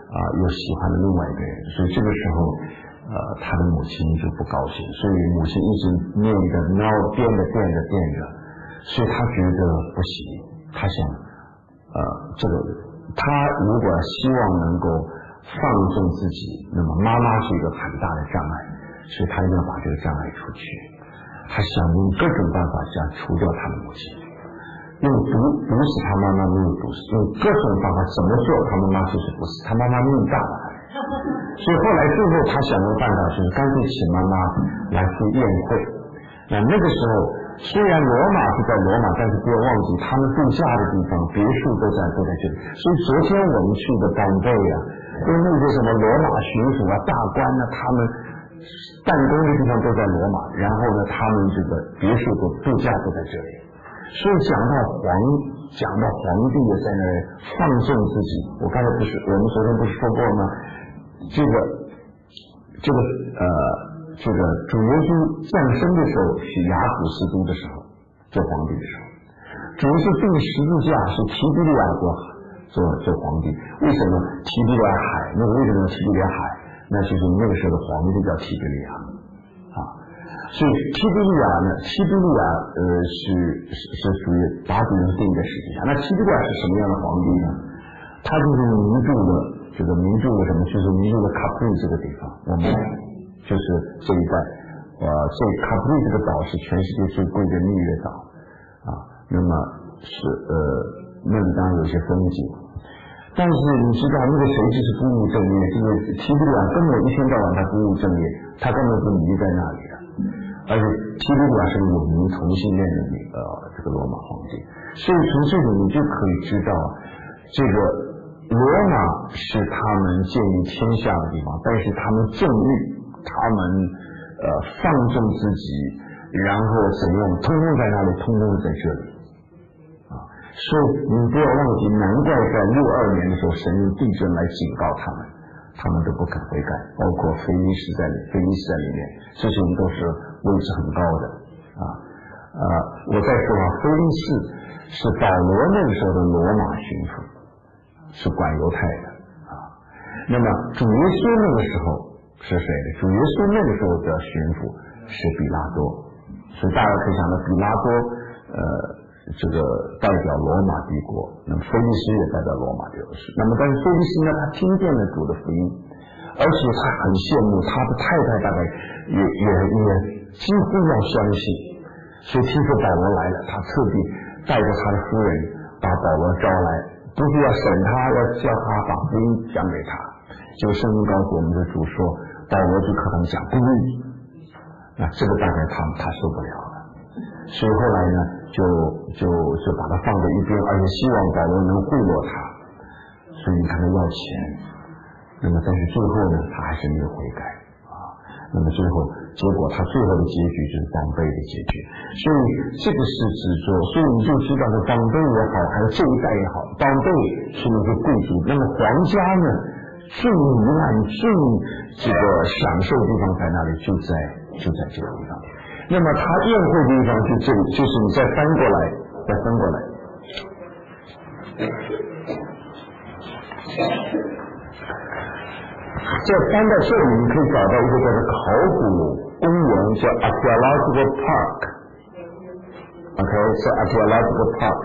又喜欢了另外一个人，所以这个时候他的母亲就不高兴，所以母亲一直念着然后垫着，所以他觉得不行，他想他如果希望能够放纵自己，那么妈妈是一个很大的障碍，所以他一定要把这个障碍除去，他想用各种办法想除掉他的母亲，用毒死他妈妈没有毒死，用各种办法怎么做他妈妈就是不死，他妈妈命大了，所以后来最后他想的办法就是干脆请妈妈来赴宴会。那个时候虽然罗马是在罗马，但是不要忘记他们度假的地方别墅都在这里，所以昨天我们去的邦贝跟那些什么罗马巡抚大官他们办公的地方都在罗马，然后他们这个别墅的度假都在这里，所以讲到皇帝也在那里放纵自己。我刚才我们昨天不是说过吗？这个主耶稣降生的时候是雅古斯都的时候，做皇帝的时候，主耶稣钉十字架是提比利亚做皇帝。为什么提比利亚海？那为什么提比利亚海？那就是那个时候的皇帝叫提比利亚所以提比利亚是属于巴比伦定在十字架。那提比利亚是什么样的皇帝呢？他就是名著的什么，就是名著的卡普里这个地方，我们就是这一带这卡普里这个岛是全世界最贵的蜜月岛那么是那里当然有些风景，但是你知道那个谁就是不务正业，这个提比利亚根本一天到晚他不务正业，他根本不迷在那里的，而且提比利亚是有名同性恋的这个罗马皇帝，所以从这里你就可以知道这个罗马是他们建立天下的地方，但是他们纵欲，他们放纵自己，然后怎样，通通在那里，通通在这里所以你不要忘记，难怪在62年的时候神用地震来警告他们都不肯悔改，包括腓力斯在里面，这些人都是位置很高的我再说腓力斯是保罗那个时候的罗马巡抚，是管犹太的那么主耶稣那个时候是谁的？主耶稣那个时候的巡抚是比拉多，所以大家可以想到比拉多这个代表罗马帝国，那么腓力斯也代表罗马帝国。那么但是腓力斯呢，他听见了主的福音，而且他很羡慕，他的太太大概也几乎要相信，所以听说保罗来了，他特地带着他的夫人把保罗招来，不是要审他，要叫他把福音讲给他。结果圣经告诉我们的主说，保罗就可能讲不义，那这个大概他受不了了，所以后来呢就把他放在一边，而且希望保罗能贿赂他，所以他们要钱，那么但是最后呢他还是没有悔改那么结果他最后的结局就是绑背的结局。所以这个是指说，所以你就知道说绑背也好，还是这一代也好，绑背是一个贵族，那么皇家呢最糜烂最这个享受的地方在哪里？就在这个地方。那么他宴会的地方就这里，就是你再翻过来再翻到这里，你可以找到一个叫做考古公园，叫 Archaeological Park。OK， 是 Archaeological Park，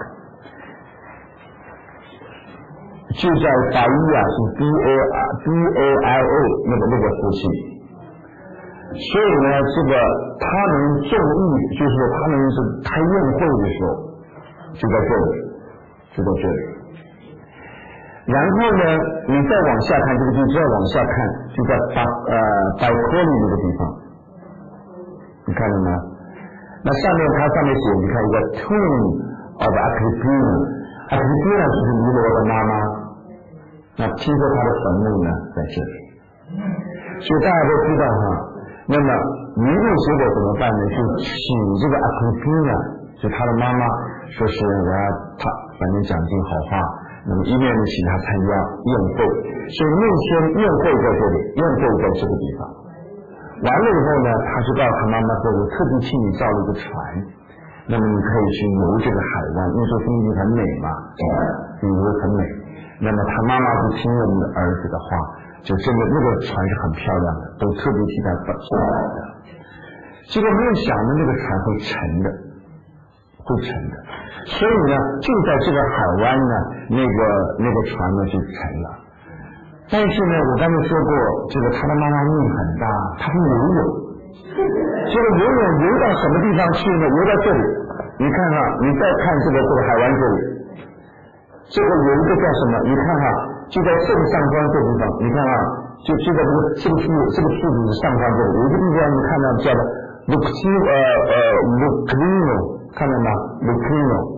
就在法伊亚是 BAIA 那个附近。所以呢，这个他们众议，就是说他们是开宴会的时候，就在这里。然后呢，你再往下看这个地方，再往下看，就在百科里那个地方，你看到吗？那它上面写，你看一个 Tomb of Agrippina 就是尼罗的妈妈，那听说她的坟墓呢在这里，所以大家都知道那么尼禄结果怎么办呢？就请这个 Agrippina， 就他的妈妈，说是我要他反正讲尽好话。那么一面呢，请他参加宴会，所以那天宴会在这里，宴会在这个地方。完了以后呢，他就告诉他妈妈说：“我特地替你造了一个船，那么你可以去游这个海湾，因为这风景很美嘛，旅游很美。 那么他妈妈不听我们的儿子的话，就真的那个船是很漂亮的，都特别替他做好的。结果没有想到那个船会沉的，会沉的。所以呢，就在这个海湾呢，那个船呢就沉了。但是呢，我刚才说过，这个他的妈妈命很大，他会游泳。这个游泳游到什么地方去呢？游到这里，你看看，你再看这个海湾这里，这个有一个叫什么？你看看，就在这个上方这个地方，你看看，就在这个柱子上方这里，有一个地方你看到叫的Lucchino， 看到吗 ？Lucchino。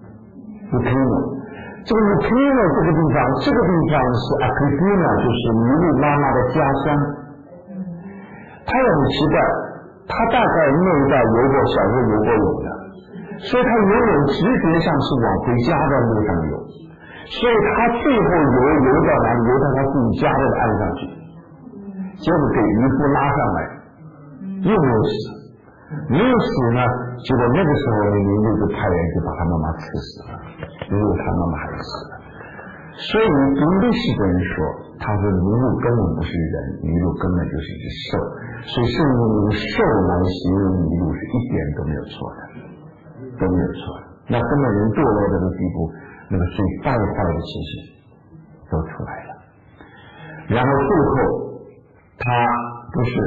这个 Lucchino 这个地方是 Agripina， 就是尼禄妈妈的家乡。他也很奇怪，他大概那一带小时候游过泳的，所以他游泳直觉上是往回家的路上游，所以他最后游到哪里？游到他自己家的岸上去，结果给渔夫拉上来，又没有死。没有死呢，结果那个时候尼禄就派人就把他妈妈刺死了，因为他妈妈还死了。所以读历史的人说，他说尼禄根本不是人，尼禄根本就是一只兽，所以圣经用兽来形容尼禄是一点都没有错的，都没有错的。那根本人堕落到的地步，那个最败坏的情形都出来了。然后最后他不是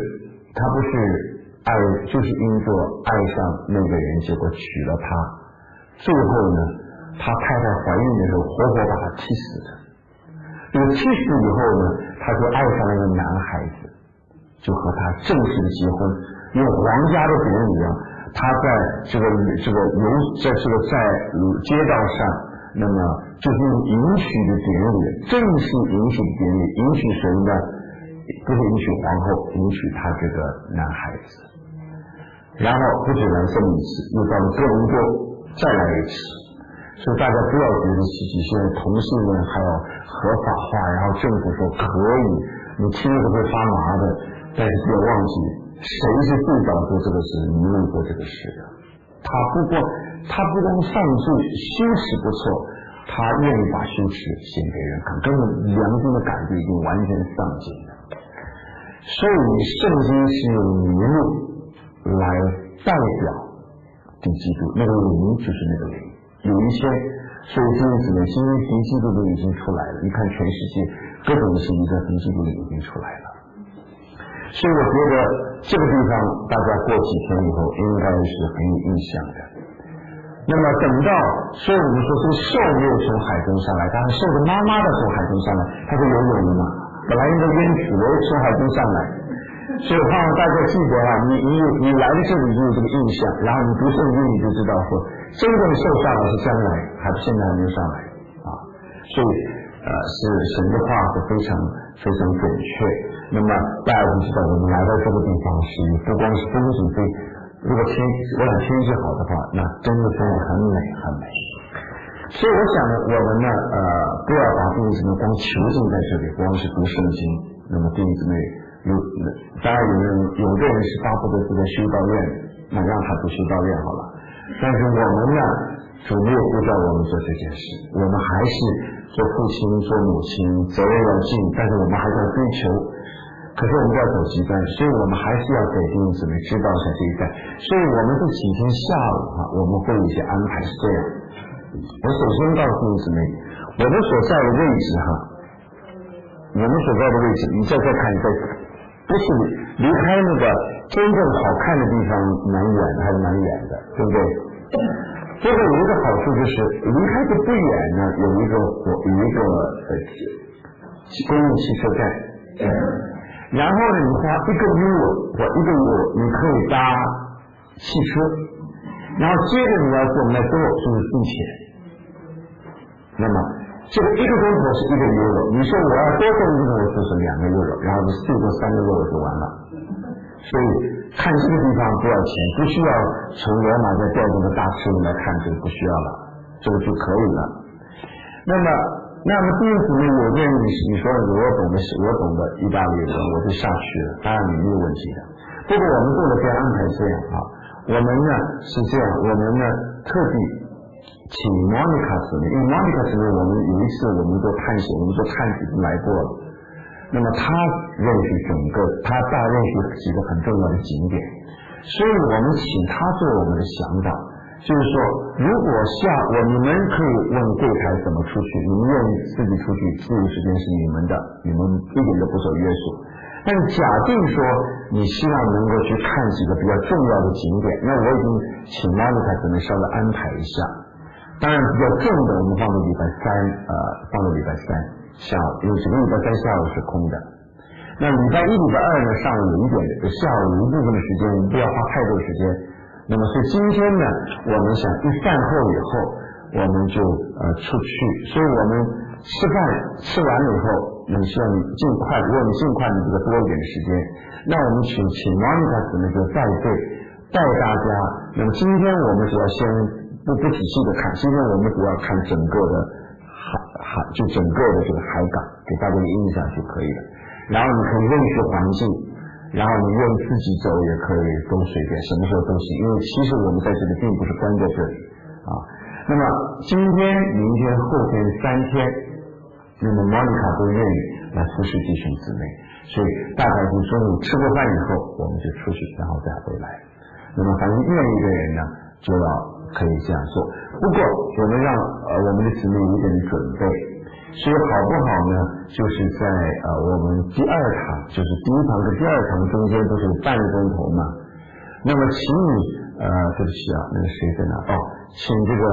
就是因着爱上那个人，结果娶了她，最后呢，他太太怀孕的时候，活活把他气死的。这个气死以后呢，他就爱上了一个男孩子，就和他正式的结婚，用皇家的典礼啊，他在这个在街道上，那么就是用迎娶的典礼，正式迎娶的典礼，迎娶谁呢？不是迎娶皇后，迎娶他这个男孩子。然后不止来这么一次，又到了多伦多再来一次。所以大家不要觉得稀奇，现在同性恋还要合法化，然后政府说可以，你听着会发麻的。但是不要忘记，谁是最早做这个事？尼禄做这个事的。他不光犯罪羞耻不错，他愿意把羞耻献给人看，根本良心的感觉已经完全丧尽了。所以圣经是用尼禄来代表敌基督，那个灵就是那个灵。有一些，所以弟兄姊妹，今天敌基督灵已经出来了。你看全世界各种的信息，敌基督灵已经出来了。所以我觉得这个地方大家过几天以后应该是很有印象的。那么等到，所以我们说这个兽没有从海中上来，但是兽的妈妈的从海中上来，它会游泳的嘛？本来应该淹死了，从海中上来。所以我望大家记得啊，你来的这里就有这个印象，然后你读圣经你就知道说，真正受上来是将来，还不现在还没有上来啊。所以是神的话是非常非常准确。那么大家就知道，我们来到这个地方是不光是风景非，如果我想天气好的话，那真的真的很美很美。所以我想呢，我们呢不要把弟兄姊妹光囚禁在这里，光是读圣经。那么弟兄姊妹当然有的人是巴不得住在修道院，那让他读修道院好了。但是我们呢，主没有呼召我们做这件事，我们还是做父亲做母亲，责任要尽，但是我们还是要追求。可是我们不要走极端，所以我们还是要给弟兄姊妹知道一下这一代。所以我们这几天下午我们会有一些安排是这样。我首先告诉弟兄姊妹，我们所在的位置我们所在的位置，你再看不是离开那个真正好看的地方蛮远的，还是蛮远的，对不对？这个有一个好处就是离开的不远呢，有一个公共汽车站，然后呢，你花1个euro或1个euro，你可以搭汽车，然后接着你要做麦多就是付钱。那么这个1个钟头是1个euro，你说我要多挣1个钟头就是2个euro，然后最多3个euro就完了。所以看这个地方不要钱，不需要从罗马再调动个大车来看，这个不需要了，这个就可以了。那么弟兄姊妹，有的人你说我懂得意大利文，我就下去了，当然没有问题的。不过我们做的可以安排这样我们呢是这样，我们呢特地请 Monica 姊妹，因为 Monica 姊妹我们有一次我们做探险，我们做探子已经来过了，那么她认识整个，她大认识几个很重要的景点，所以我们请她做我们的向导，就是说如果你们可以问柜台怎么出去，你们愿意自己出去，自由时间是你们的，你们一点都不受约束。但假定说你希望能够去看几个比较重要的景点，那我已经请 Monica 姊妹稍微安排一下。当然比较重的我们放到礼拜三下午，因为整个礼拜三下午是空的。那礼拜一、礼拜二呢，上午有一点，下午有一部分的时间，我们不要花太多时间。那么所以今天呢，我们想一饭后以后，我们就出去。所以我们吃完了以后，我们希望你尽快，如果你尽快你这个多一点的时间，那我们请 Monica 姊妹就带队带大家。那么今天我们主要先不仔细的看，今天我们主要看整个的整个的这个海港，给大家的印象就可以了。然后你可以认识环境，然后你愿意自己走也可以，都随便，什么时候都行。因为其实我们在这里并不是关在这里啊。那么今天、明天、后天3天，那么 Monica 都愿意来服侍弟兄姊妹，所以大概就中午吃过饭以后，我们就出去，然后再回来。那么反正愿意的人呢，就要可以这样做。不过我们让我们的姊妹有一点准备，所以好不好呢？就是在我们第二堂，就是第一堂和第二堂中间都是半个钟头嘛。那么请你对不起啊，那个谁在哪？请这个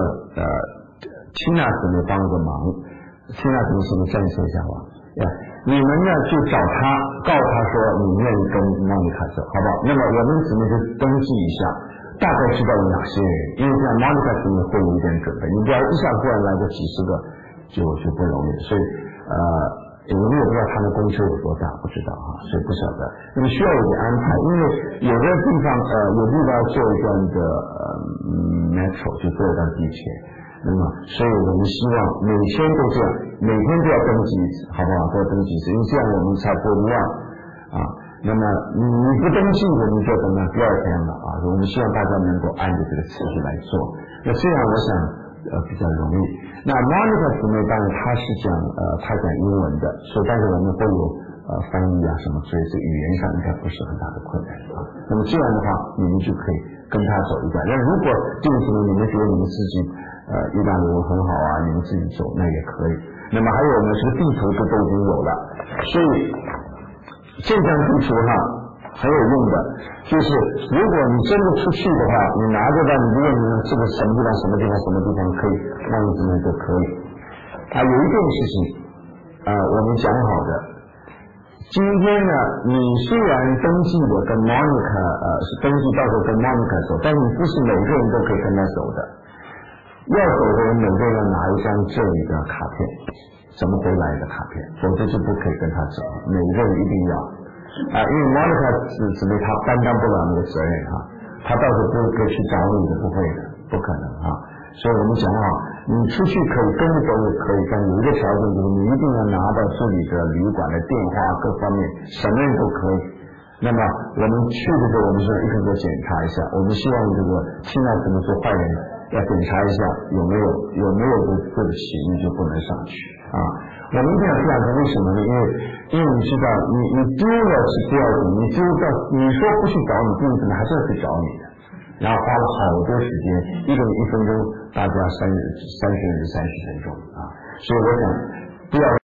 Tina姊妹帮个忙。Tina姊妹请你站起一下吧。你们呢就找他，告诉他说你愿意跟Monica走，好不好？那么我们姊妹就登记一下，大概知道有哪些人，因为这样 Monica 姊妹会有一点准备，你不要一下忽然来个几十个就不容易，所以我们也不知道他们公车有多大，不知道哈，所以不晓得。那么需要有点安排，因为有的地方有地方要坐一段的metro， 就坐一段地铁。那么，所以我们希望每天都这样，每天都要登记一次，好不好？都要登记一次，因为这样我们才不会乱啊。那么你不登记，我们就等到第二天了啊。我们希望大家能够按照这个次序来做。那这样我想比较容易。那 Monica 姊妹当然她是她讲英文的，所以但是我们会有翻译啊什么，所以这语言上应该不是很大的困难啊。那么这样的话，你们就可以跟她走一段。那如果这个时候你们觉得你们自己意大利文很好啊，你们自己走那也可以。那么还有呢，这个地图都已经有了，所以这张地图哈很有用的，就是如果你真的出去的话，你拿着吧，你如果你这个什么地方可以忘记呢就可以。有一件事情我们讲好的，今天呢你虽然登记的跟 Monica 是登记到时候跟 Monica 走，但你不是每个人都可以跟他走的。要走的人每个人要拿一张这里的卡片，怎么回来的卡片，否则就不可以跟他走，每个人一定要因为 Monica 姊妹她担当不了那个责任她到时候不会去找你的，不会的，不可能所以我们讲好，你出去可以跟着走也可以，但有一个条件就是你一定要拿到这里的旅馆的电话各方面，什么人都可以。那么我们去的时候，我们是一个个检查一下，我们希望这个听到怎么做坏人要检查一下有没有对不起，你就不能上去我们一定要这样做，为什么呢？因为你知道，你丢了是第二种，你丢到你说不去找你，弟兄姊妹还是要去找你的，然后花了好多时间，一个人1分钟，大家30分钟所以我想不要